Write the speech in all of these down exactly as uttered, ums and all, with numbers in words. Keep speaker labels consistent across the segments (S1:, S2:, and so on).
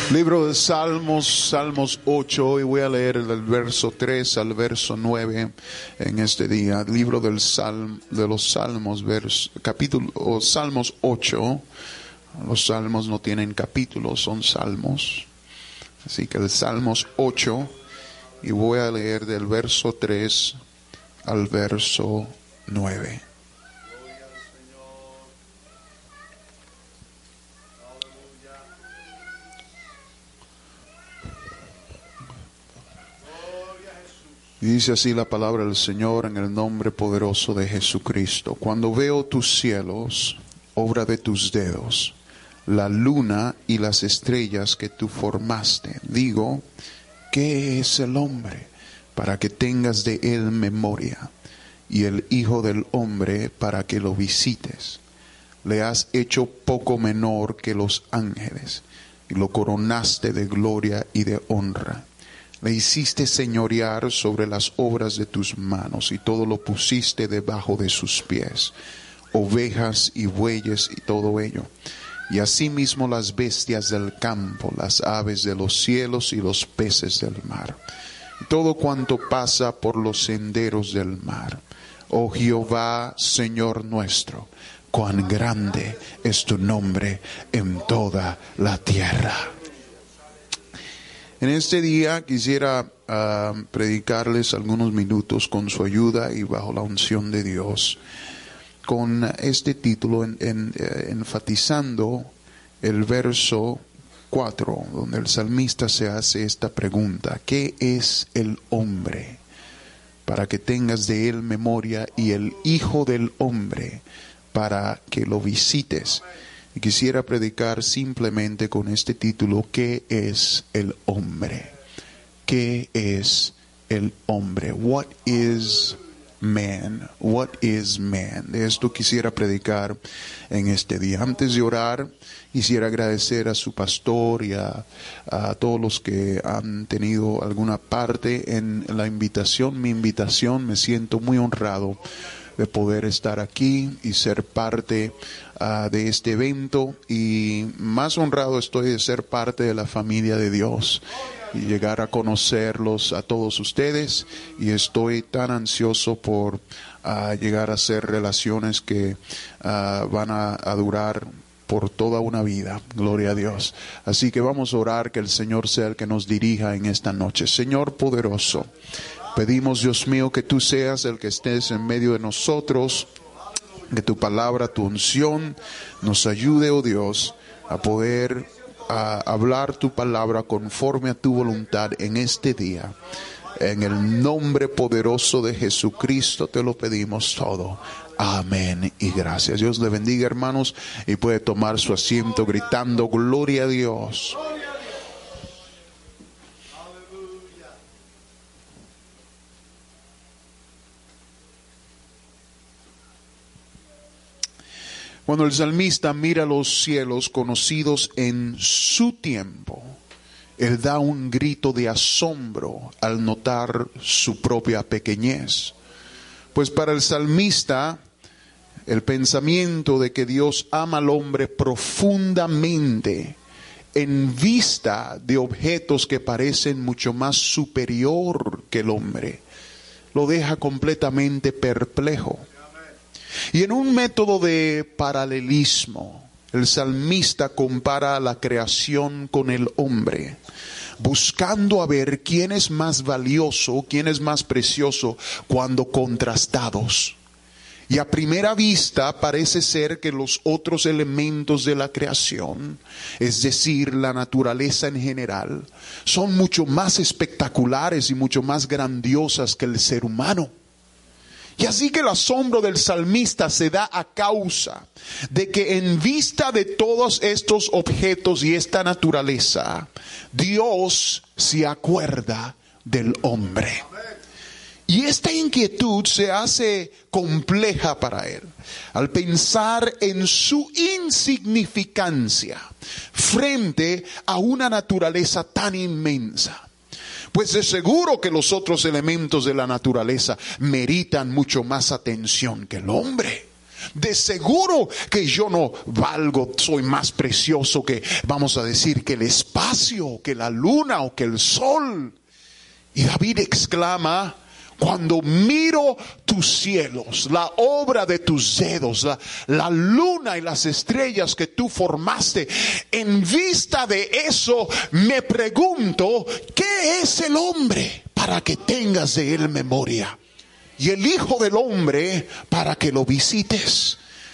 S1: Libro de Salmos, Salmos ocho, y voy a leer del verso tres al verso nueve en este día. Libro del Salm, de los Salmos, vers, capítulo, o Salmos ocho. Los salmos no tienen capítulos, son salmos. Así que el Salmos ocho, y voy a leer del verso tres al verso nueve. Y dice así la palabra del Señor en el nombre poderoso de Jesucristo. Cuando veo tus cielos, obra de tus dedos, la luna y las estrellas que tú formaste, digo, ¿qué es el hombre para que tengas de él memoria? Y el hijo del hombre para que lo visites. Le has hecho poco menor que los ángeles y lo coronaste de gloria y de honra. Le hiciste señorear sobre las obras de tus manos y todo lo pusiste debajo de sus pies, ovejas y bueyes y todo ello. Y asimismo las bestias del campo, las aves de los cielos y los peces del mar, y todo cuanto pasa por los senderos del mar. Oh Jehová, Señor nuestro, cuán grande es tu nombre en toda la tierra. En este día quisiera uh, predicarles algunos minutos con su ayuda y bajo la unción de Dios, con este título en, en, eh, enfatizando el verso cuatro, donde el salmista se hace esta pregunta: ¿qué es el hombre? Para que tengas de él memoria, y el hijo del hombre para que lo visites. Y quisiera predicar simplemente con este título: ¿qué es el hombre? ¿Qué es el hombre? What is man? What is man? De esto quisiera predicar en este día. Antes de orar, quisiera agradecer a su pastor y a, a todos los que han tenido alguna parte en la invitación. Mi invitación, me siento muy honrado de poder estar aquí y ser parte uh, de este evento, y más honrado estoy de ser parte de la familia de Dios y llegar a conocerlos a todos ustedes, y estoy tan ansioso por uh, llegar a hacer relaciones que uh, van a, a durar por toda una vida. Gloria a Dios. Así que vamos a orar, que el Señor sea el que nos dirija en esta noche. Señor poderoso, pedimos, Dios mío, que tú seas el que estés en medio de nosotros, que tu palabra, tu unción nos ayude, oh Dios, a poder a hablar tu palabra conforme a tu voluntad en este día. En el nombre poderoso de Jesucristo te lo pedimos todo. Amén y gracias. Dios le bendiga, hermanos, y puede tomar su asiento gritando gloria a Dios. Cuando el salmista mira los cielos conocidos en su tiempo, él da un grito de asombro al notar su propia pequeñez. Pues para el salmista, el pensamiento de que Dios ama al hombre profundamente en vista de objetos que parecen mucho más superior que el hombre, lo deja completamente perplejo. Y en un método de paralelismo, el salmista compara la creación con el hombre, buscando a ver quién es más valioso, quién es más precioso cuando contrastados. Y a primera vista parece ser que los otros elementos de la creación, es decir, la naturaleza en general, son mucho más espectaculares y mucho más grandiosas que el ser humano. Y así que el asombro del salmista se da a causa de que en vista de todos estos objetos y esta naturaleza, Dios se acuerda del hombre. Y esta inquietud se hace compleja para él al pensar en su insignificancia frente a una naturaleza tan inmensa. Pues es seguro que los otros elementos de la naturaleza meritan mucho más atención que el hombre. De seguro que yo no valgo, soy más precioso que, vamos a decir, que el espacio, que la luna o que el sol. Y David exclama: cuando miro tus cielos, la obra de tus dedos, la, la luna y las estrellas que tú formaste, en vista de eso me pregunto, ¿qué es el hombre para que tengas de él memoria? Y el Hijo del Hombre para que lo visites.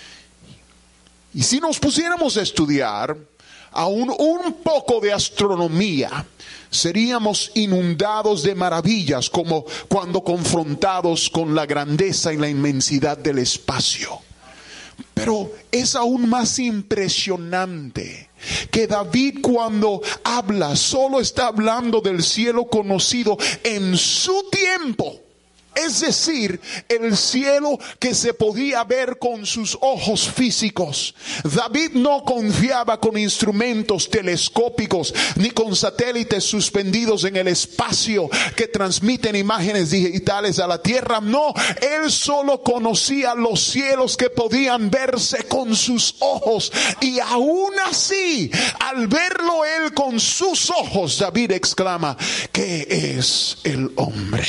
S1: Y si nos pusiéramos a estudiar aún un poco de astronomía, seríamos inundados de maravillas, como cuando confrontados con la grandeza y la inmensidad del espacio. Pero es aún más impresionante que David, cuando habla, solo está hablando del cielo conocido en su tiempo. Es decir, el cielo que se podía ver con sus ojos físicos. David no confiaba con instrumentos telescópicos ni con satélites suspendidos en el espacio que transmiten imágenes digitales a la tierra. No, él solo conocía los cielos que podían verse con sus ojos. Y aún así, al verlo él con sus ojos, David exclama: ¿qué es el hombre?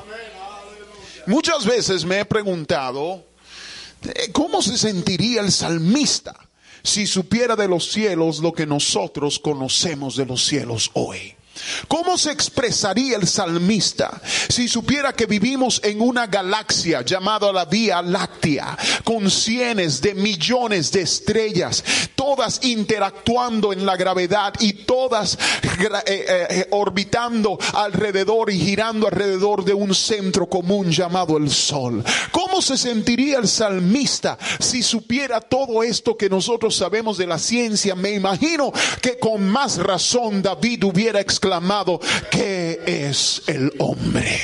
S1: Muchas veces me he preguntado cómo se sentiría el salmista si supiera de los cielos lo que nosotros conocemos de los cielos hoy. ¿Cómo se expresaría el salmista si supiera que vivimos en una galaxia llamada la Vía Láctea, con cientos de millones de estrellas, todas interactuando en la gravedad y todas eh, eh, orbitando alrededor y girando alrededor de un centro común llamado el Sol? ¿Cómo se sentiría el salmista si supiera todo esto que nosotros sabemos de la ciencia? Me imagino que con más razón David hubiera exclamado: ¿qué es el hombre?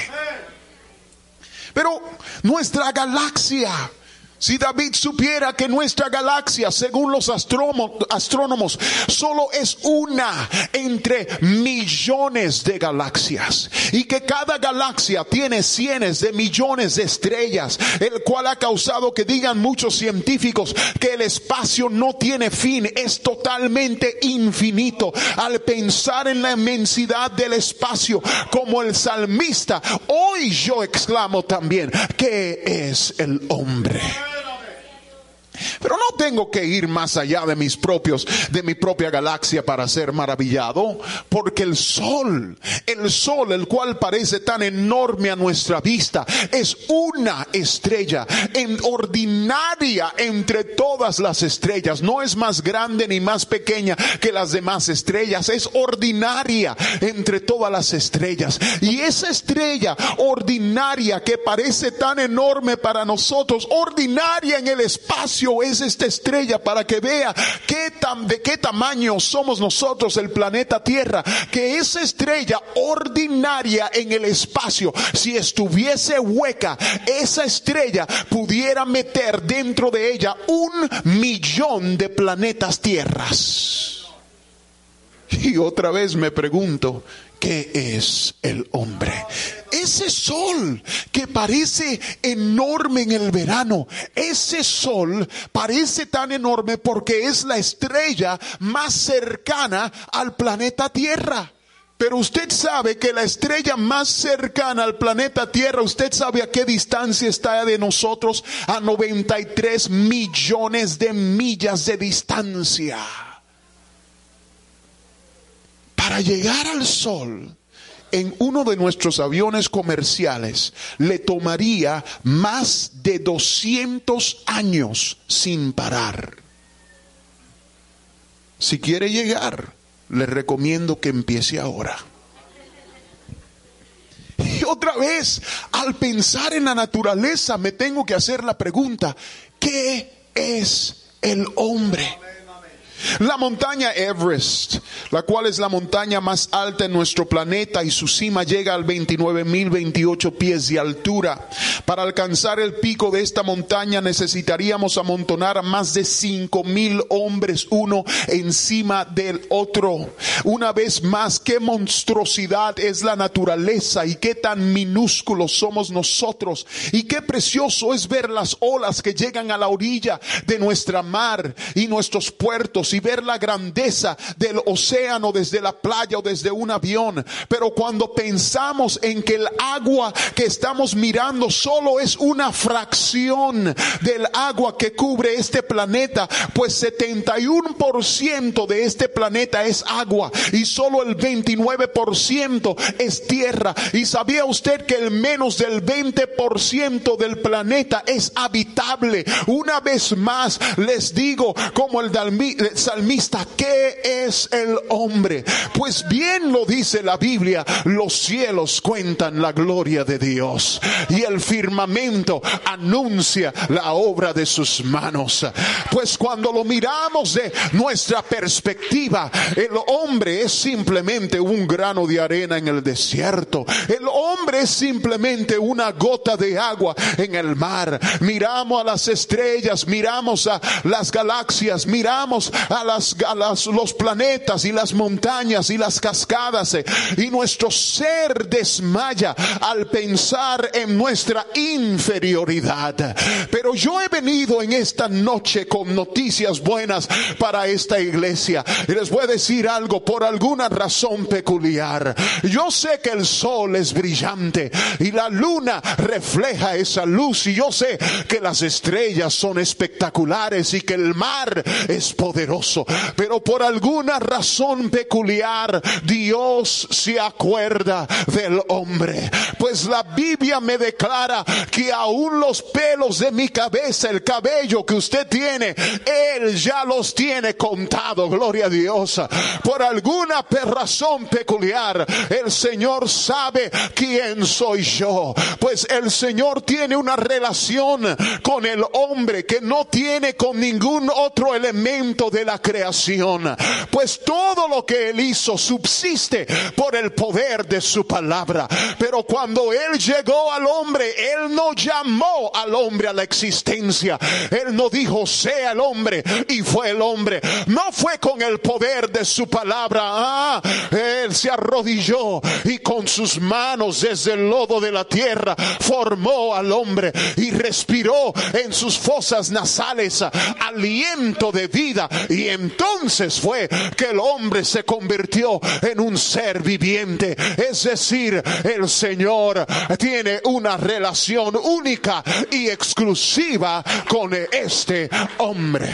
S1: Pero nuestra galaxia, si David supiera que nuestra galaxia, según los astrónomos, solo es una entre millones de galaxias, y que cada galaxia tiene cientos de millones de estrellas, el cual ha causado que digan muchos científicos que el espacio no tiene fin, es totalmente infinito. Al pensar en la inmensidad del espacio, como el salmista, hoy yo exclamo también: ¿qué es el hombre? Pero no tengo que ir más allá de mis propios, de mi propia galaxia para ser maravillado, porque el sol, el sol, el cual parece tan enorme a nuestra vista, es una estrella en ordinaria entre todas las estrellas. No es más grande ni más pequeña que las demás estrellas, es ordinaria entre todas las estrellas. Y esa estrella ordinaria que parece tan enorme para nosotros, ordinaria en el espacio, es esta estrella, para que vea qué tam, de qué tamaño somos nosotros, el planeta Tierra. Que esa estrella ordinaria en el espacio, si estuviese hueca, esa estrella pudiera meter dentro de ella un millón de planetas Tierras. Y otra vez me pregunto: ¿qué es el hombre? Ese sol que parece enorme en el verano, ese sol parece tan enorme porque es la estrella más cercana al planeta Tierra. Pero usted sabe que la estrella más cercana al planeta Tierra, ¿usted sabe a qué distancia está de nosotros? A noventa y tres millones de millas de distancia. Para llegar al sol, en uno de nuestros aviones comerciales, le tomaría más de doscientos años sin parar. Si quiere llegar, le recomiendo que empiece ahora. Y otra vez, al pensar en la naturaleza, me tengo que hacer la pregunta: ¿qué es el hombre? La montaña Everest, la cual es la montaña más alta en nuestro planeta y su cima llega al veintinueve mil veintiocho pies de altura. Para alcanzar el pico de esta montaña necesitaríamos amontonar a más de cinco mil hombres uno encima del otro. Una vez más, qué monstruosidad es la naturaleza y qué tan minúsculos somos nosotros, y qué precioso es ver las olas que llegan a la orilla de nuestra mar y nuestros puertos, y ver la grandeza del océano desde la playa o desde un avión. Pero cuando pensamos en que el agua que estamos mirando solo es una fracción del agua que cubre este planeta, pues setenta y uno por ciento de este planeta es agua y solo el veintinueve por ciento es tierra. ¿Y sabía usted que el menos del veinte por ciento del planeta es habitable? Una vez más les digo, como el salmista, ¿qué es el hombre? Pues bien lo dice la Biblia: los cielos cuentan la gloria de Dios y el firmamento anuncia la obra de sus manos. Pues cuando lo miramos de nuestra perspectiva, el hombre es simplemente un grano de arena en el desierto. El hombre es simplemente una gota de agua en el mar. Miramos a las estrellas, miramos a las galaxias, miramos a, las, a las, los planetas y las montañas y las cascadas, eh, y nuestro ser desmaya al pensar en nuestra inferioridad. Pero yo he venido en esta noche con noticias buenas para esta iglesia, y les voy a decir algo. Por alguna razón peculiar, yo sé que el sol es brillante y la luna refleja esa luz, y yo sé que las estrellas son espectaculares y que el mar es poderoso, pero por alguna razón peculiar Dios se acuerda del hombre. Pues la Biblia me declara que aún los pelos de mi cabeza, el cabello que usted tiene, Él ya los tiene contado. Gloria a Dios. Por alguna razón peculiar el Señor sabe quién soy yo. Pues el Señor tiene una relación con el hombre que no tiene con ningún otro elemento de la creación. Pues todo lo que Él hizo subsiste por el poder de su palabra. Pero cuando Él llegó al hombre, Él no llamó al hombre a la existencia. Él no dijo sea el hombre y fue el hombre. No fue con el poder de su palabra. Ah, Él se arrodilló y con sus manos desde el lodo de la tierra formó al hombre y respiró en sus fosas nasales aliento de vida, y entonces fue que el hombre se convirtió en un ser viviente. Es decir, el Señor tiene una relación única y exclusiva con este hombre.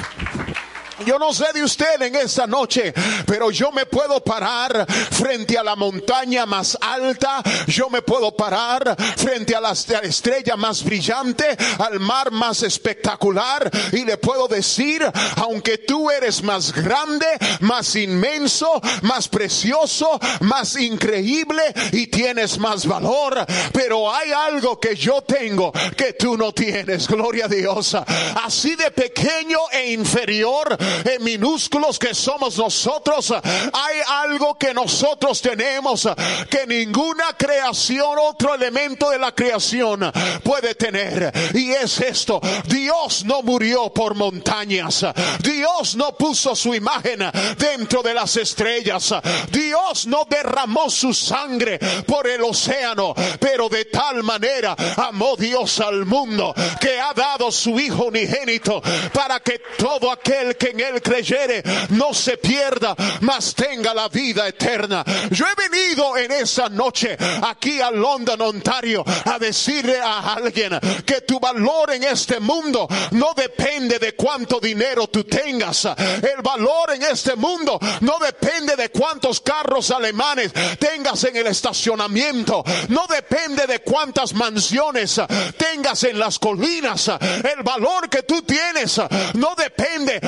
S1: Yo no sé de usted en esta noche, pero yo me puedo parar frente a la montaña más alta, yo me puedo parar frente a la estrella más brillante, al mar más espectacular, y le puedo decir: aunque tú eres más grande, más inmenso, más precioso, más increíble y tienes más valor, pero hay algo que yo tengo que tú no tienes. Gloria a Dios. Así de pequeño e inferior, en minúsculos que somos nosotros, hay algo que nosotros tenemos que ninguna creación, otro elemento de la creación puede tener, y es esto: Dios no murió por montañas, Dios no puso su imagen dentro de las estrellas, Dios no derramó su sangre por el océano, pero de tal manera amó Dios al mundo que ha dado su Hijo unigénito, para que todo aquel que en él creyere no se pierda, mas tenga la vida eterna. Yo he venido en esa noche aquí a London, Ontario, a decirle a alguien que tu valor en este mundo no depende de cuánto dinero tú tengas. El valor en este mundo no depende de cuántos carros alemanes tengas en el estacionamiento, no depende de cuántas mansiones tengas en las colinas. El valor que tú tienes no depende de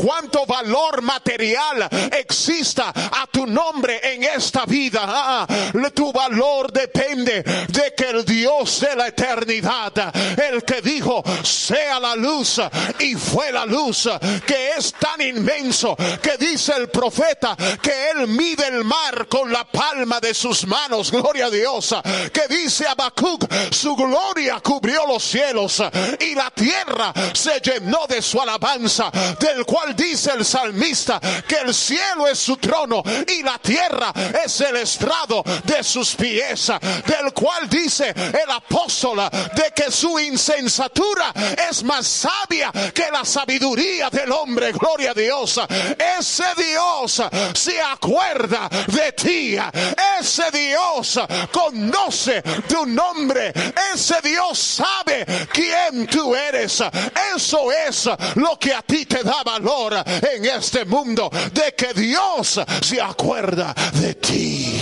S1: cuánto valor material exista a tu nombre en esta vida. Ah, tu valor depende de que el Dios de la eternidad, el que dijo sea la luz y fue la luz, que es tan inmenso que dice el profeta que él mide el mar con la palma de sus manos, gloria a Dios, que dice Habacuc, su gloria cubrió los cielos y la tierra se llenó de su alabanza, del cual dice el salmista que el cielo es su trono y la tierra es el estrado de sus pies, del cual dice el apóstol de que su insensatura es más sabia que la sabiduría del hombre, gloria a Dios. Ese Dios se acuerda de ti, ese Dios conoce tu nombre, ese Dios sabe quién tú eres. Eso es lo que a ti te da valor en este mundo, de que Dios se acuerda de ti.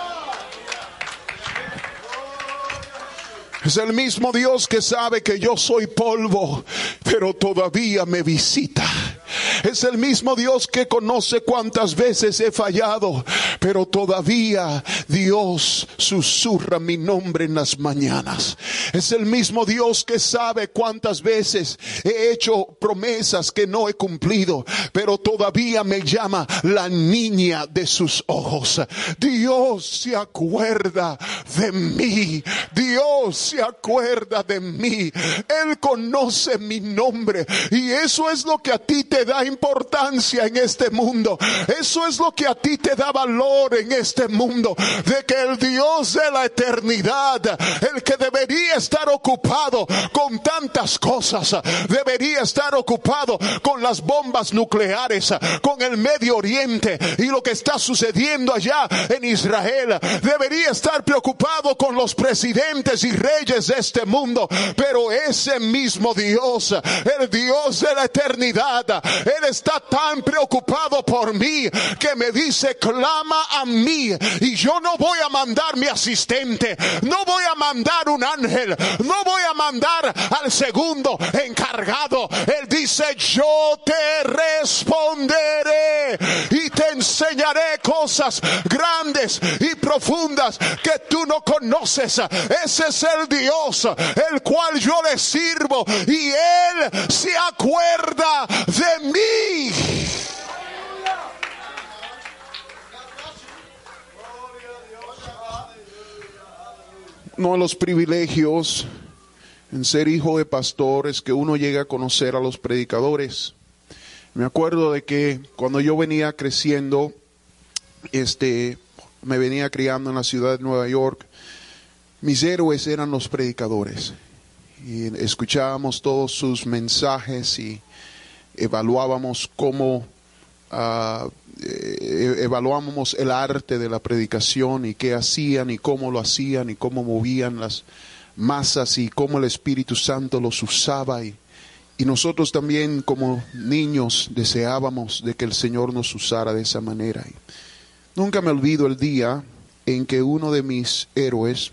S1: Es el mismo Dios que sabe que yo soy polvo, pero todavía me visita. Es el mismo Dios que conoce cuántas veces he fallado, pero todavía Dios susurra mi nombre en las mañanas. Es el mismo Dios que sabe cuántas veces he hecho promesas que no he cumplido, pero todavía me llama la niña de sus ojos. Dios se acuerda de mí. Dios se acuerda de mí. Él conoce mi nombre, y eso es lo que a ti te da importancia en este mundo. Eso es lo que a ti te da valor en este mundo, de que el Dios de la eternidad, el que debería estar ocupado con tantas cosas, debería estar ocupado con las bombas nucleares, con el Medio Oriente y lo que está sucediendo allá en Israel, debería estar preocupado con los presidentes y reyes de este mundo, pero ese mismo Dios, el Dios de la eternidad, Él está tan preocupado por mí que me dice: clama a mí y yo no voy a mandar mi asistente, no voy a mandar un ángel, no voy a mandar al segundo encargado. Él dice: yo te responderé y te enseñaré cosas grandes y profundas que tú no conoces. Ese es el Dios el cual yo le sirvo, y Él se acuerda de mí. Uno de los privilegios en ser hijo de pastor es que uno llega a conocer a los predicadores. Me acuerdo de que cuando yo venía creciendo, este, me venía criando en la ciudad de Nueva York, mis héroes eran los predicadores. Y escuchábamos todos sus mensajes y evaluábamos cómo uh, eh, evaluábamos el arte de la predicación y qué hacían y cómo lo hacían y cómo movían las masas y cómo el Espíritu Santo los usaba, y, y nosotros también como niños deseábamos de que el Señor nos usara de esa manera. Y nunca me olvido el día en que uno de mis héroes,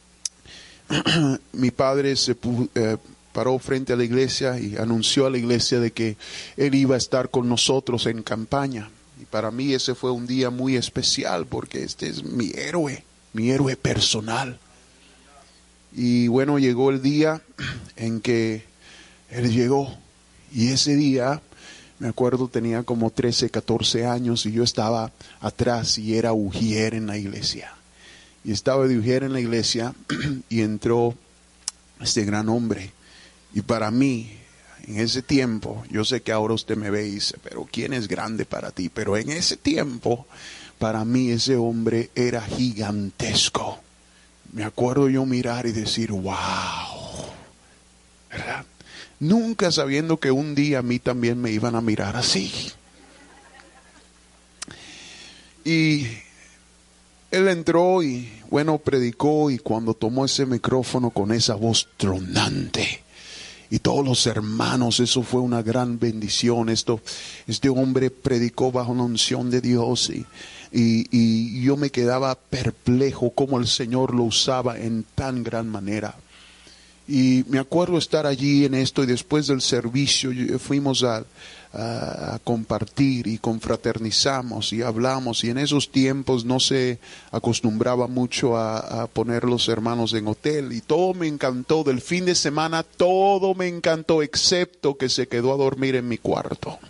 S1: mi padre se eh, paró frente a la iglesia y anunció a la iglesia de que él iba a estar con nosotros en campaña. Y para mí ese fue un día muy especial, porque este es mi héroe, mi héroe personal. Y bueno, llegó el día en que él llegó, y ese día, me acuerdo, tenía como trece, catorce años, y yo estaba atrás y era ujier en la iglesia. Y estaba de ujier en la iglesia y entró este gran hombre. Y para mí, en ese tiempo, yo sé que ahora usted me ve y dice: pero ¿quién es grande para ti? Pero en ese tiempo, para mí ese hombre era gigantesco. Me acuerdo yo mirar y decir: wow, ¿verdad? Nunca sabiendo que un día a mí también me iban a mirar así. Y él entró y bueno, predicó, y cuando tomó ese micrófono con esa voz tronante, y todos los hermanos, eso fue una gran bendición. Esto, este hombre predicó bajo la unción de Dios, y, y, y yo me quedaba perplejo cómo el Señor lo usaba en tan gran manera. Y me acuerdo estar allí en esto, y después del servicio fuimos a, a, a compartir y confraternizamos y hablamos, y en esos tiempos no se acostumbraba mucho a, a poner los hermanos en hotel, y todo me encantó. Del fin de semana todo me encantó, excepto que se quedó a dormir en mi cuarto.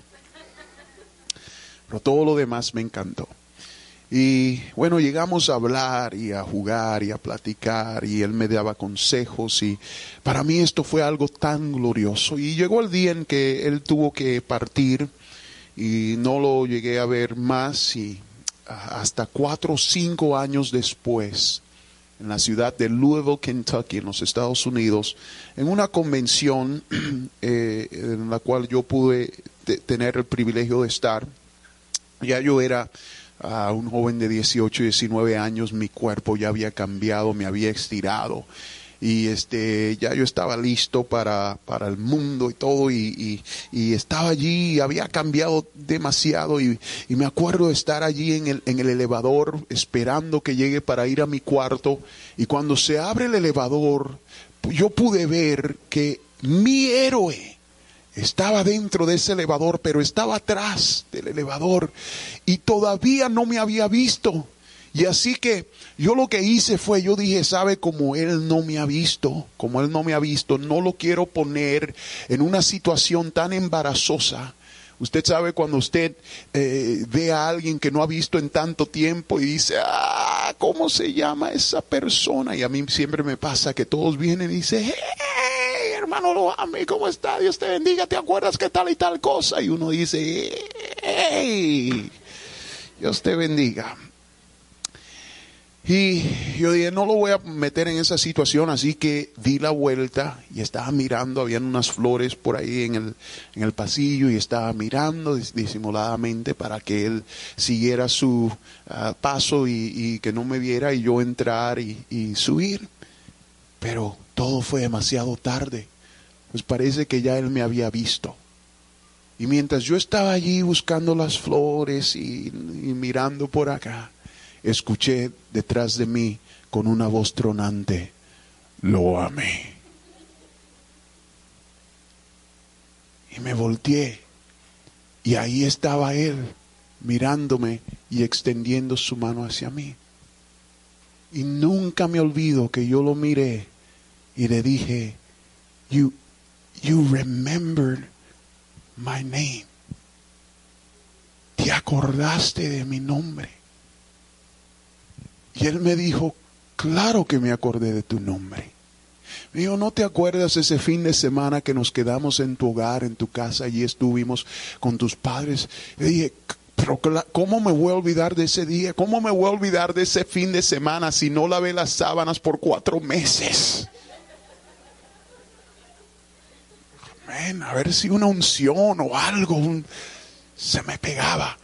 S1: Pero todo lo demás me encantó. Y bueno, llegamos a hablar y a jugar y a platicar, y él me daba consejos, y para mí esto fue algo tan glorioso. Y llegó el día en que él tuvo que partir, y no lo llegué a ver más, y hasta cuatro o cinco años después, en la ciudad de Louisville, Kentucky, en los Estados Unidos, en una convención eh, en la cual yo pude te- tener el privilegio de estar. Ya yo era a un joven de dieciocho, diecinueve años, mi cuerpo ya había cambiado, me había estirado, y este ya yo estaba listo para, para el mundo y todo, y, y, y estaba allí, y había cambiado demasiado, y, y me acuerdo de estar allí en el, en el elevador esperando que llegue para ir a mi cuarto, y cuando se abre el elevador, yo pude ver que mi héroe estaba dentro de ese elevador, pero estaba atrás del elevador y todavía no me había visto. Y así que yo lo que hice fue, yo dije, sabe, como él no me ha visto, como él no me ha visto, no lo quiero poner en una situación tan embarazosa. Usted sabe cuando usted eh, ve a alguien que no ha visto en tanto tiempo y dice, ah, ¿cómo se llama esa persona? Y a mí siempre me pasa que todos vienen y dicen, hey, hermano Loami, ¿cómo está? Dios te bendiga, ¿te acuerdas que tal y tal cosa? Y uno dice, hey, Dios te bendiga. Y yo dije, no lo voy a meter en esa situación, así que di la vuelta y estaba mirando, habían unas flores por ahí en el, en el pasillo, y estaba mirando disimuladamente para que él siguiera su uh, paso y, y que no me viera, y yo entrar y, y subir. Pero todo fue demasiado tarde, pues parece que ya él me había visto. Y mientras yo estaba allí buscando las flores y, y mirando por acá, escuché detrás de mí con una voz tronante, lo amé. Y me volteé, y ahí estaba él mirándome y extendiendo su mano hacia mí. Y nunca me olvido que yo lo miré y le dije, you, you remembered my name. Te acordaste de mi nombre. Y él me dijo, claro que me acordé de tu nombre. Me dijo, ¿no te acuerdas ese fin de semana que nos quedamos en tu hogar, en tu casa, y estuvimos con tus padres? Le dije, pero ¿cómo me voy a olvidar de ese día? ¿Cómo me voy a olvidar de ese fin de semana si no lavé las sábanas por cuatro meses? Amén, a ver si una unción o algo un, se me pegaba.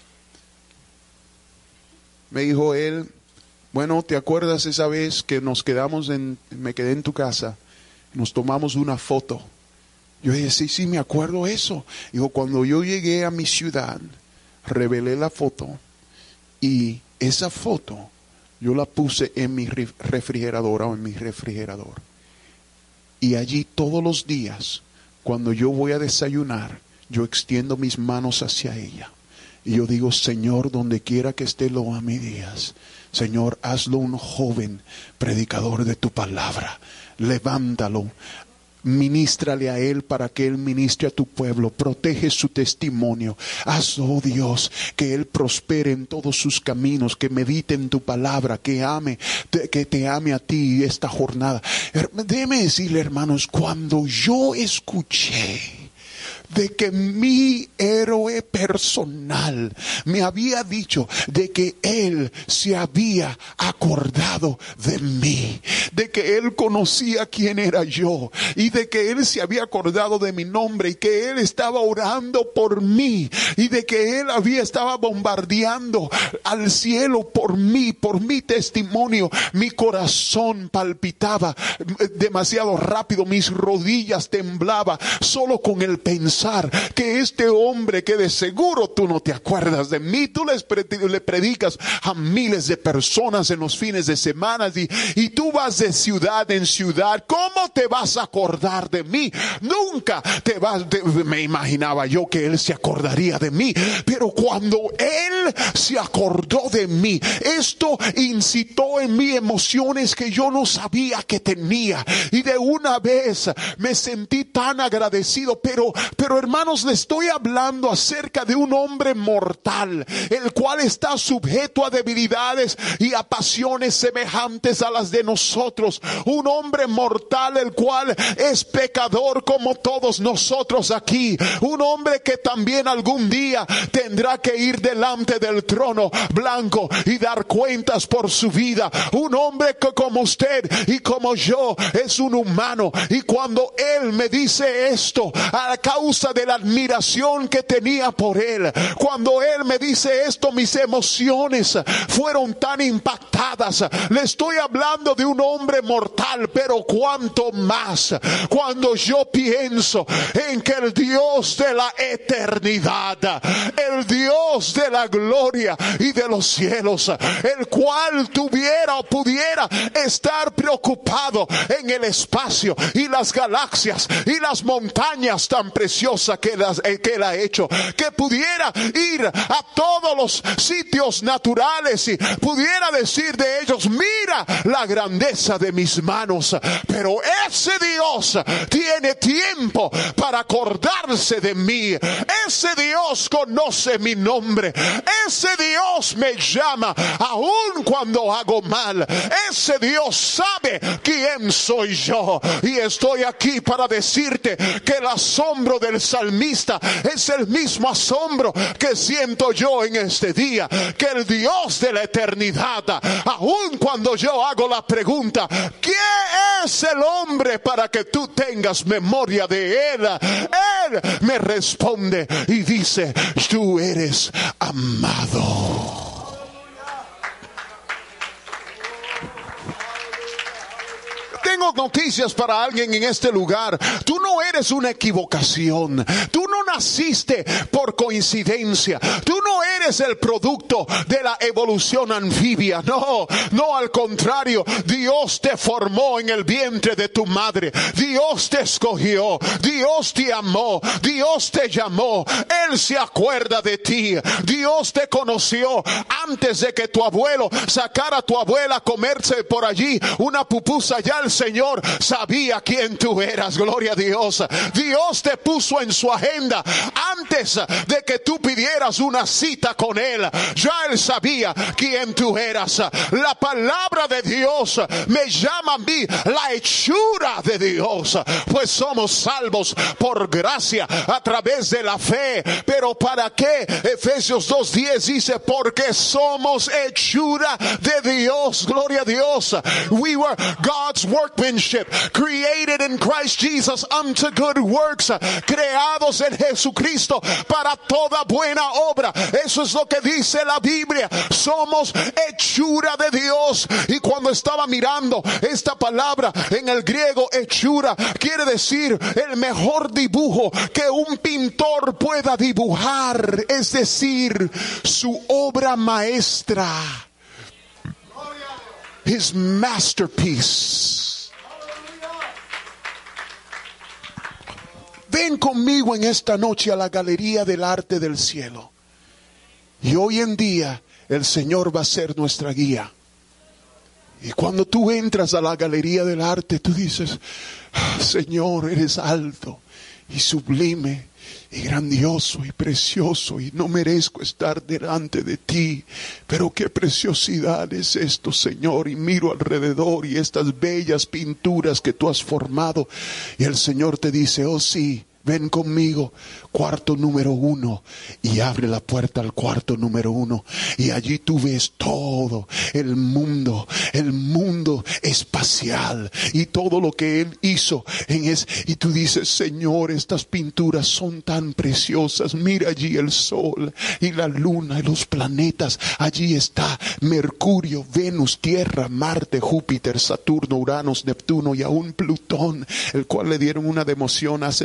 S1: Me dijo él, bueno, ¿te acuerdas esa vez que nos quedamos en, me quedé en tu casa, nos tomamos una foto? Yo dije, sí, sí, me acuerdo eso. Dijo, cuando yo llegué a mi ciudad, revelé la foto, y esa foto yo la puse en mi refrigeradora o en mi refrigerador. Y allí todos los días, cuando yo voy a desayunar, yo extiendo mis manos hacia ella. Y yo digo, Señor, donde quiera que esté Loami Díaz, Señor, hazlo un joven predicador de tu palabra. Levántalo. Ministrale a él para que él ministre a tu pueblo. Protege su testimonio. Haz, oh Dios, que él prospere en todos sus caminos, que medite en tu palabra, que ame, te, que te ame a ti esta jornada. Déjeme decirle, hermanos, cuando yo escuché de que mi héroe personal me había dicho de que él se había acordado de mí, de que él conocía quién era yo, y de que él se había acordado de mi nombre, y que él estaba orando por mí, y de que él había estaba bombardeando al cielo por mí, por mi testimonio, mi corazón palpitaba demasiado rápido, mis rodillas temblaban solo con el pensamiento pensar que este hombre que de seguro tú no te acuerdas de mí, tú les pre- le predicas a miles de personas en los fines de semana y, y tú vas de ciudad en ciudad, ¿cómo te vas a acordar de mí? Nunca te vas, te, me imaginaba yo que él se acordaría de mí, pero cuando él se acordó de mí, esto incitó en mí emociones que yo no sabía que tenía, y de una vez me sentí tan agradecido. Pero, pero hermanos, le estoy hablando acerca de un hombre mortal, el cual está sujeto a debilidades y a pasiones semejantes a las de nosotros. Un hombre mortal, el cual es pecador como todos nosotros aquí. Un hombre que también algún día tendrá que ir delante del trono blanco y dar cuentas por su vida. Un hombre que como usted y como yo es un humano, y cuando él me dice esto a causa de la admiración que tenía por él, cuando él me dice esto, mis emociones fueron tan impactadas. Le estoy hablando de un hombre mortal, pero cuanto más cuando yo pienso en que el Dios de la eternidad, el Dios de la gloria y de los cielos, el cual tuviera o pudiera estar preocupado en el espacio y las galaxias y las montañas tan preciosas que, las, eh, que él ha hecho, que pudiera ir a todos los sitios naturales y pudiera decir de ellos, mira la grandeza de mis manos. Pero ese Dios tiene tiempo para acordarse de mí. Ese Dios conoce mi nombre. Ese Dios me llama aun cuando hago mal. Ese Dios sabe quién soy yo. Y estoy aquí para decirte que el asombro del salmista es el mismo asombro que siento yo en este día. Que el Dios de la eternidad, aun cuando yo hago la pregunta, ¿quién es el hombre para que tú tengas memoria de él? Él me responde y dice, tú eres amado. Tengo noticias para alguien en este lugar. Tú no eres una equivocación. Tú no naciste por coincidencia. Tú no eres el producto de la evolución anfibia. No, no, al contrario. Dios te formó en el vientre de tu madre. Dios te escogió. Dios te amó. Dios te llamó. Él se acuerda de ti. Dios te conoció antes de que tu abuelo sacara a tu abuela a comerse por allí una pupusa. Ya el Señor sabía quién tú eras. Gloria a Dios. Dios te puso en su agenda antes de que tú pidieras una cita con Él. Ya Él sabía quién tú eras. La palabra de Dios me llama a mí la hechura de Dios, pues somos salvos por gracia a través de la fe. Pero ¿para qué? Efesios dos diez dice, porque somos hechura de Dios. Gloria a Dios. We were God's workmanship, created in Christ Jesus unto good works, creados en Jesucristo para toda buena obra. Eso es lo que dice la Biblia. Somos hechura de Dios. Y cuando estaba mirando esta palabra en el griego, hechura quiere decir el mejor dibujo que un pintor pueda dibujar, es decir, su obra maestra, his masterpiece. Ven conmigo en esta noche a la Galería del Arte del Cielo. Y hoy en día el Señor va a ser nuestra guía. Y cuando tú entras a la Galería del Arte, tú dices, Señor, eres alto y sublime y grandioso y precioso, y no merezco estar delante de ti, pero qué preciosidad es esto, Señor. Y miro alrededor y estas bellas pinturas que tú has formado, y el Señor te dice, oh sí, ven conmigo, cuarto número uno, y abre la puerta al cuarto número uno, y allí tú ves todo el mundo, el mundo espacial, y todo lo que Él hizo en es, y tú dices, Señor, estas pinturas son tan preciosas. Mira allí el sol y la luna y los planetas. Allí está Mercurio, Venus, Tierra, Marte, Júpiter, Saturno, Urano, Neptuno y aún Plutón, el cual le dieron una democión hace algunos años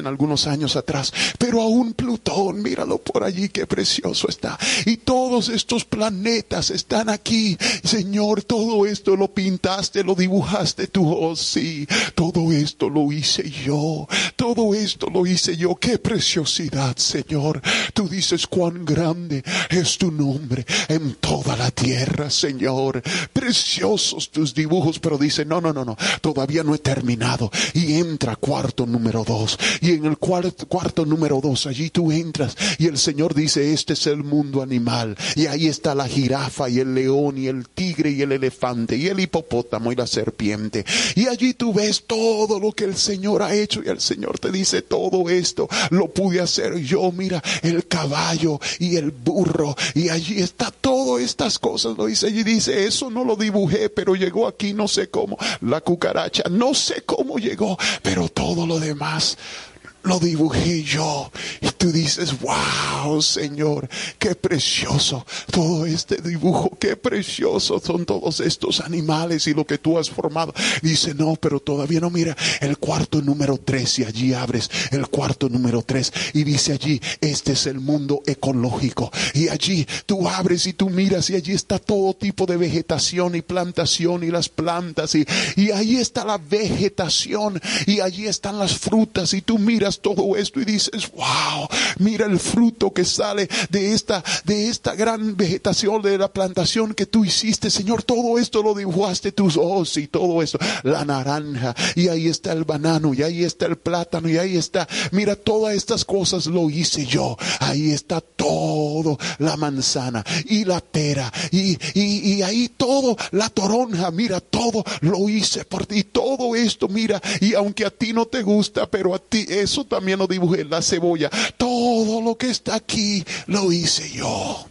S1: años atrás. Pero aún Plutón, míralo por allí, qué precioso está. Y todos estos planetas están aquí. Señor, todo esto lo pintaste, lo dibujaste tú. Oh sí, todo esto lo hice yo. Todo esto lo hice yo. Qué preciosidad, Señor. Tú dices cuán grande es tu nombre en toda la tierra, Señor. Preciosos tus dibujos, pero dice, no, no, no, no, todavía no he terminado. Y entra cuarto número dos. Y en el cuarto, cuarto número dos, allí tú entras y el Señor dice, este es el mundo animal. Y ahí está la jirafa y el león y el tigre y el elefante y el hipopótamo y la serpiente. Y allí tú ves todo lo que el Señor ha hecho y el Señor te dice, todo esto lo pude hacer yo. Mira, el caballo y el burro, y allí está todas estas cosas, lo dice allí, dice, eso no lo dibujé, pero llegó aquí, no sé cómo, la cucaracha, no sé cómo llegó, pero todo lo demás lo dibujé yo. Y tú dices, wow, Señor, qué precioso todo este dibujo, qué precioso son todos estos animales y lo que tú has formado. Dice, no, pero todavía no. Mira el cuarto número tres, y allí abres el cuarto número tres y dice allí, este es el mundo ecológico. Y allí tú abres y tú miras y allí está todo tipo de vegetación y plantación y las plantas y, y ahí está la vegetación y allí están las frutas y tú miras todo esto y dices, wow, mira el fruto que sale de esta, de esta gran vegetación, de la plantación que tú hiciste, Señor. Todo esto lo dibujaste tus ojos y todo esto, la naranja, y ahí está el banano, y ahí está el plátano, y ahí está, mira, todas estas cosas lo hice yo. Ahí está todo, la manzana y la pera, y, y, y ahí todo, la toronja, mira, todo lo hice por ti. Todo esto, mira, y aunque a ti no te gusta, pero a ti eso también lo dibujé, la cebolla. Todo lo que está aquí lo hice yo.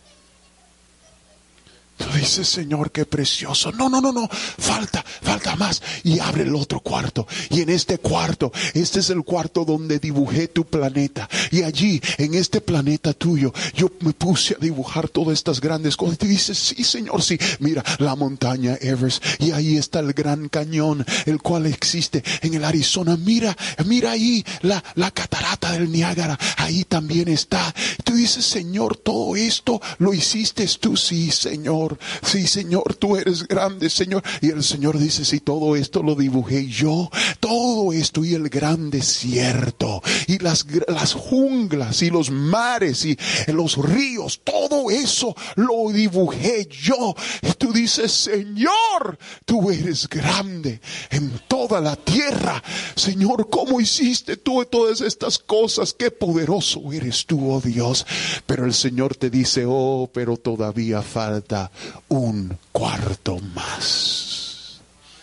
S1: Tú dices, Señor, qué precioso. No, no, no, no, falta, falta más. Y abre el otro cuarto. Y en este cuarto, este es el cuarto donde dibujé tu planeta. Y allí, en este planeta tuyo, yo me puse a dibujar todas estas grandes cosas. Y tú dices, sí, Señor, sí. Mira, la montaña Everest. Y ahí está el Gran Cañón, el cual existe en el Arizona. Mira, mira ahí la, la catarata del Niágara. Ahí también está. Y tú dices, Señor, todo esto lo hiciste tú. Sí, Señor. Sí, Señor, tú eres grande, Señor. Y el Señor dice, si todo esto lo dibujé yo, todo esto y el gran desierto y las, las junglas y los mares y los ríos, todo eso lo dibujé yo. Y tú dices, Señor, tú eres grande en toda la tierra. Señor, ¿cómo hiciste tú todas estas cosas? Qué poderoso eres tú, oh Dios. Pero el Señor te dice, oh, pero todavía falta un cuarto más.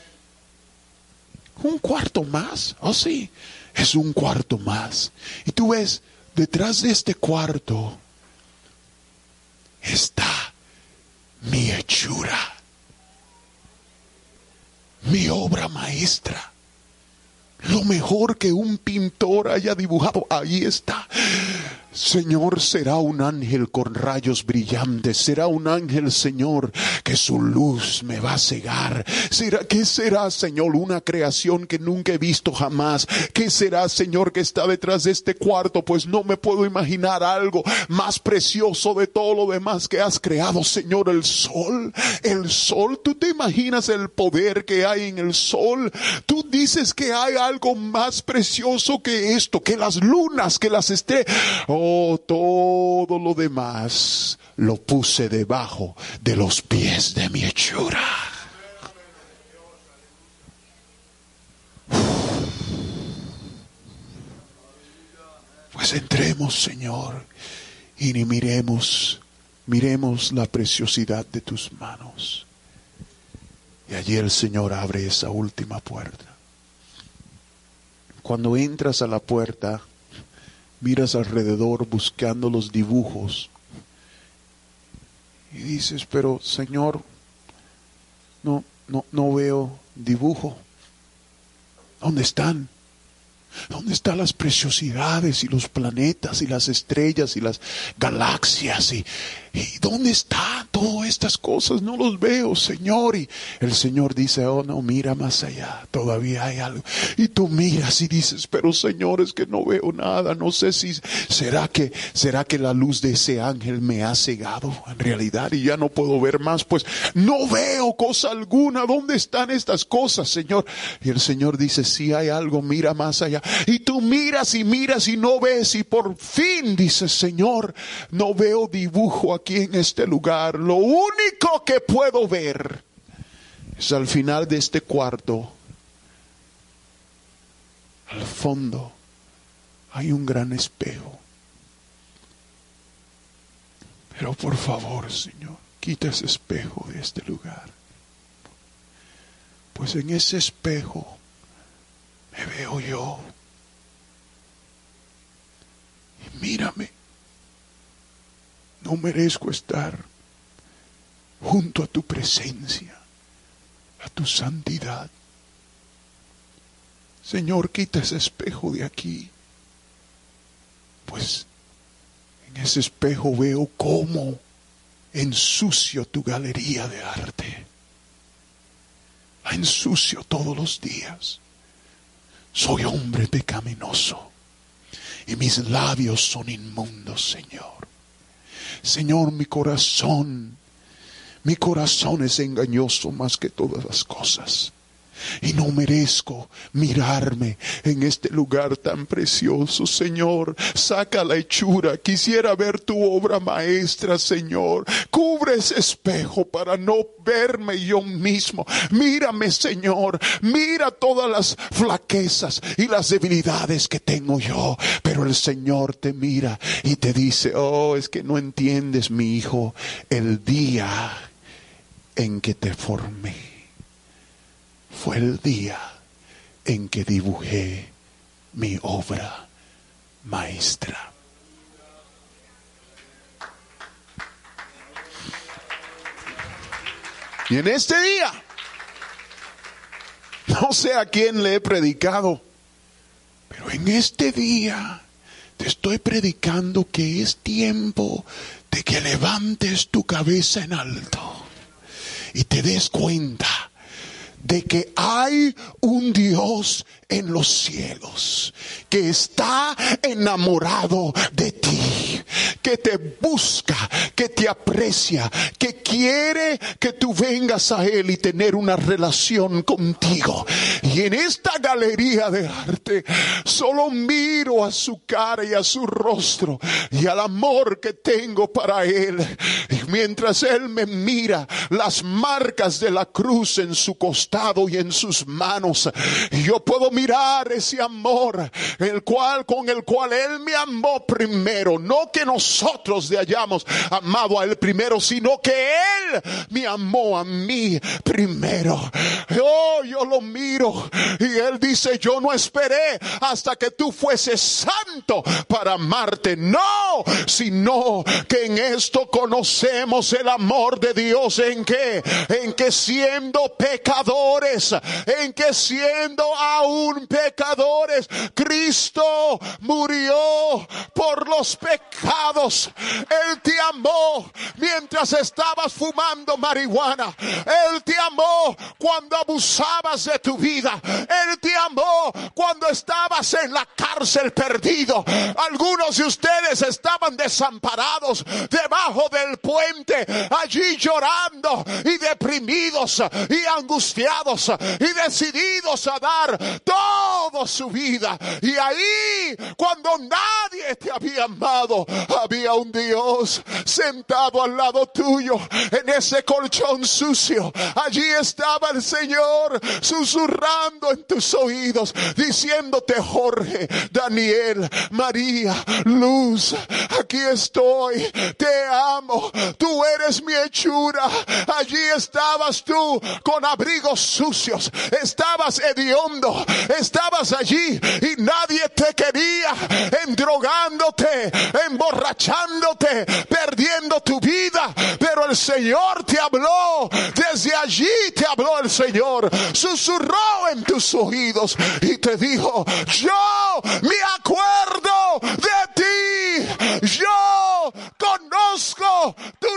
S1: Un cuarto más. Oh sí, es un cuarto más. Y tú ves, detrás de este cuarto está mi hechura, mi obra maestra. Lo mejor que un pintor haya dibujado, ahí está. Señor, será un ángel con rayos brillantes. Será un ángel, Señor, que su luz me va a cegar. ¿Será, ¿Qué será, Señor? Una creación que nunca he visto jamás. ¿Qué será, Señor, que está detrás de este cuarto? Pues no me puedo imaginar algo más precioso de todo lo demás que has creado, Señor. El sol, el sol. ¿Tú te imaginas el poder que hay en el sol? Tú dices que hay algo más precioso que esto, que las lunas, que las estrellas. Oh, todo lo demás lo puse debajo de los pies de mi hechura. Pues entremos, Señor, y ni miremos, miremos la preciosidad de tus manos. Y allí el Señor abre esa última puerta. Cuando entras a la puerta, miras alrededor buscando los dibujos y dices, pero Señor, no, no, no veo dibujo. ¿Dónde están? ¿Dónde están las preciosidades y los planetas y las estrellas y las galaxias y ¿Y dónde están todas estas cosas? No los veo, Señor. Y el Señor dice, oh no, mira más allá, todavía hay algo. Y tú miras y dices, pero Señor, es que no veo nada. No sé si será que, será que la luz de ese ángel me ha cegado en realidad y ya no puedo ver más. Pues no veo cosa alguna. ¿Dónde están estas cosas, Señor? Y el Señor dice, si hay algo, mira más allá. Y tú miras y miras y no ves. Y por fin dices, Señor, no veo dibujo aquí en este lugar. Lo único que puedo ver es al final de este cuarto, al fondo hay un gran espejo. Pero por favor, Señor, quita ese espejo de este lugar, pues en ese espejo me veo yo. Y mírame, no merezco estar junto a tu presencia, a tu santidad. Señor, quita ese espejo de aquí, pues en ese espejo veo cómo ensucio tu galería de arte. La ensucio todos los días. Soy hombre pecaminoso y mis labios son inmundos, Señor. Señor, mi corazón, mi corazón es engañoso más que todas las cosas. Y no merezco mirarme en este lugar tan precioso, Señor. Saca la hechura, quisiera ver tu obra maestra, Señor. Cubre ese espejo para no verme yo mismo. Mírame, Señor, mira todas las flaquezas y las debilidades que tengo yo. Pero el Señor te mira y te dice, oh, es que no entiendes, mi hijo, el día en que te formé fue el día en que dibujé mi obra maestra. Y en este día, no sé a quién le he predicado, pero en este día te estoy predicando que es tiempo de que levantes tu cabeza en alto y te des cuenta de que hay un Dios en los cielos que está enamorado de ti, que te busca, que te aprecia, que quiere que tú vengas a Él y tener una relación contigo. Y en esta galería de arte solo miro a su cara y a su rostro y al amor que tengo para Él. Y mientras Él me mira, las marcas de la cruz en su costado y en sus manos, y yo puedo mirar ese amor el cual, con el cual Él me amó primero. No que nosotros le hayamos amado a Él primero, sino que Él me amó a mí primero. Oh, yo lo miro y Él dice, yo no esperé hasta que tú fueses santo para amarte. No, sino que en esto conocemos el amor de Dios. ¿En qué? En que siendo pecadores, en que siendo aún pecadores, Cristo murió por los pecados. Él te amó mientras estabas fumando marihuana. Él te amó cuando abusabas de tu vida. Él te amó cuando estabas en la cárcel perdido. Algunos de ustedes estaban desamparados debajo del puente, allí llorando y deprimidos y angustiados y decididos a dar toda su vida. Y ahí, cuando nadie te había amado, había un Dios sentado al lado tuyo en ese colchón sucio. Allí estaba el Señor susurrando en tus oídos, diciéndote: Jorge, Daniel, María, Luz, aquí estoy, te amo, tú eres mi hechura. Allí estabas tú con abrigos sucios, estabas hediondo, estabas allí y nadie te quería, endrogándote, emborrachándote, perdiendo tu vida. Pero el Señor te habló, desde allí te habló el Señor, susurró en tus oídos y te dijo: yo me acuerdo de ti, yo conozco tu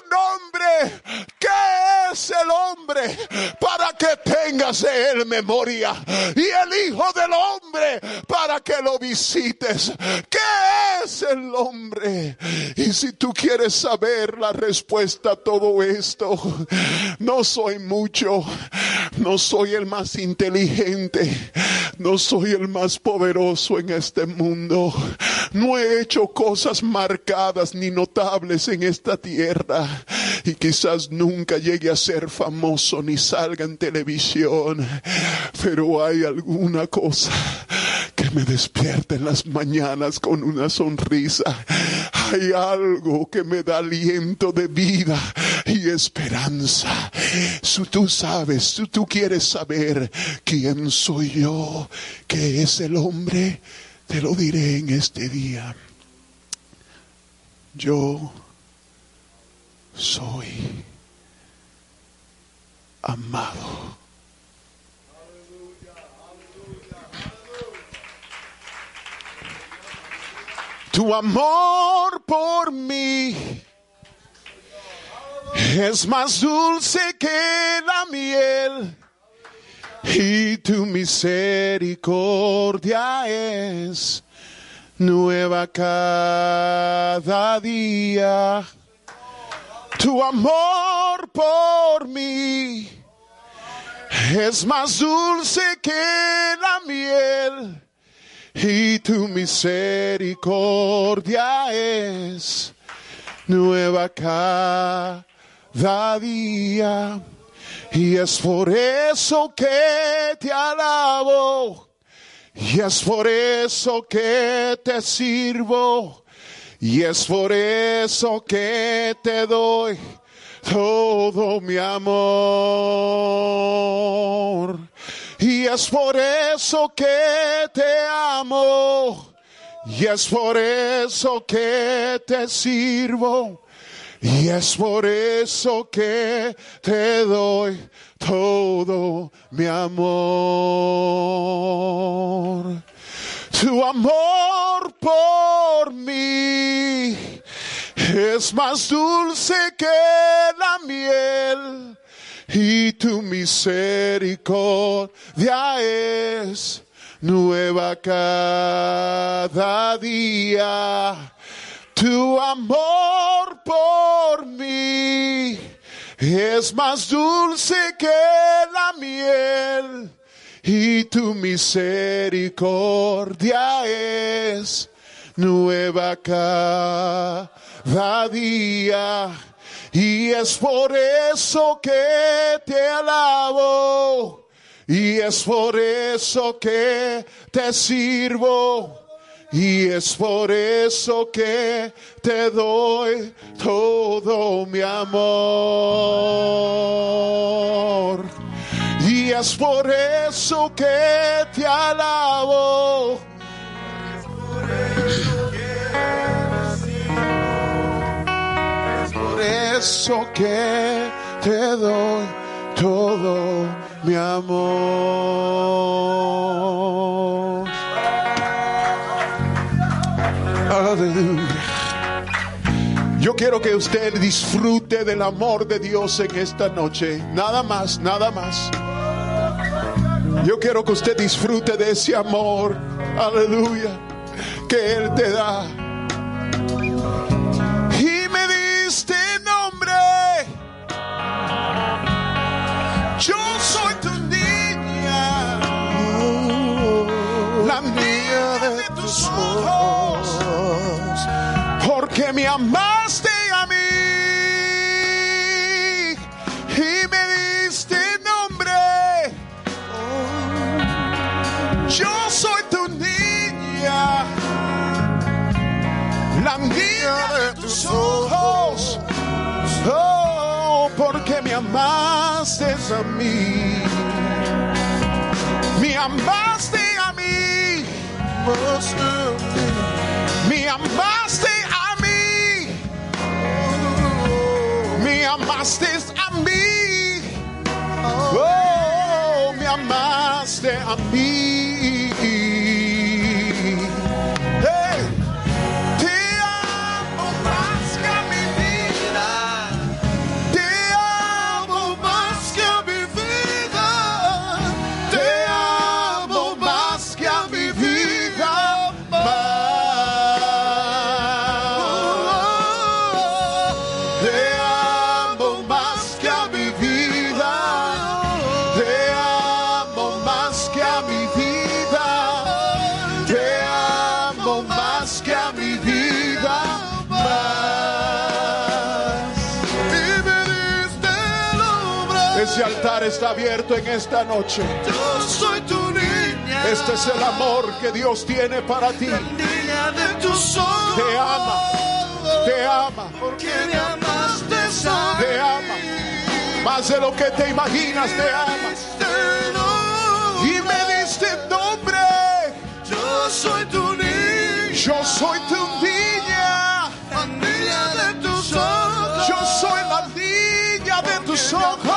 S1: es el hombre para que tengas de él memoria? Y el Hijo del Hombre para que lo visites. ¿Qué es el hombre? Y si tú quieres saber la respuesta a todo esto, no soy mucho, no soy el más inteligente, no soy el más poderoso en este mundo, no he hecho cosas marcadas ni notables en esta tierra, y quizás nunca llegue a ser famoso ni salga en televisión, pero hay alguna cosa que me despierta en las mañanas con una sonrisa. Hay algo que me da aliento de vida y esperanza. Si tú sabes, si tú quieres saber quién soy yo, qué es el hombre, te lo diré en este día. Yo soy amado. Tu amor por mí es más dulce que la miel, y tu misericordia es nueva cada día. Tu amor por mí es más dulce que la miel, y tu misericordia es nueva cada día. Y es por eso que te alabo, y es por eso que te sirvo, y es por eso que te doy todo mi amor. Y es por eso que te amo, y es por eso que te sirvo, y es por eso que te doy todo mi amor. Tu amor por mí es más dulce que la miel, y tu misericordia es nueva cada día. Tu amor por mí es más dulce que la miel, y tu misericordia es nueva cada día. Y es por eso que te alabo, y es por eso que te sirvo, y es por eso que te doy todo mi amor. Y es por eso que te alabo, es por eso que te sirvo, es por eso que te doy todo mi amor. Aleluya. Yo quiero que usted disfrute del amor de Dios en esta noche. Nada más, nada más. Yo quiero que usted disfrute de ese amor. Aleluya. Que Él te da. Y me diste nombre. Yo soy tu niña. La niña de tus ojos. Porque me amaste a mí y me diste nombre. Yo soy tu niña, la niña de tus ojos. Oh, porque me amaste a mí, me amaste a mí, me amaste. Me amaste a mí, oh, me amaste a mí. Hey, te amo más que a mi vida, te amo más. Ese altar está abierto en esta noche.
S2: Yo soy tu niña.
S1: Este es el amor que Dios tiene para ti.
S2: La niña de tus ojos.
S1: Te ama, te ama,
S2: Porque me amaste,
S1: te ama. Más de lo que te imaginas, te ama. Y me diste nombre.
S2: Yo soy tu niña.
S1: Yo soy tu niña.
S2: La niña de tus ojos.
S1: Yo soy la niña de tus ojos.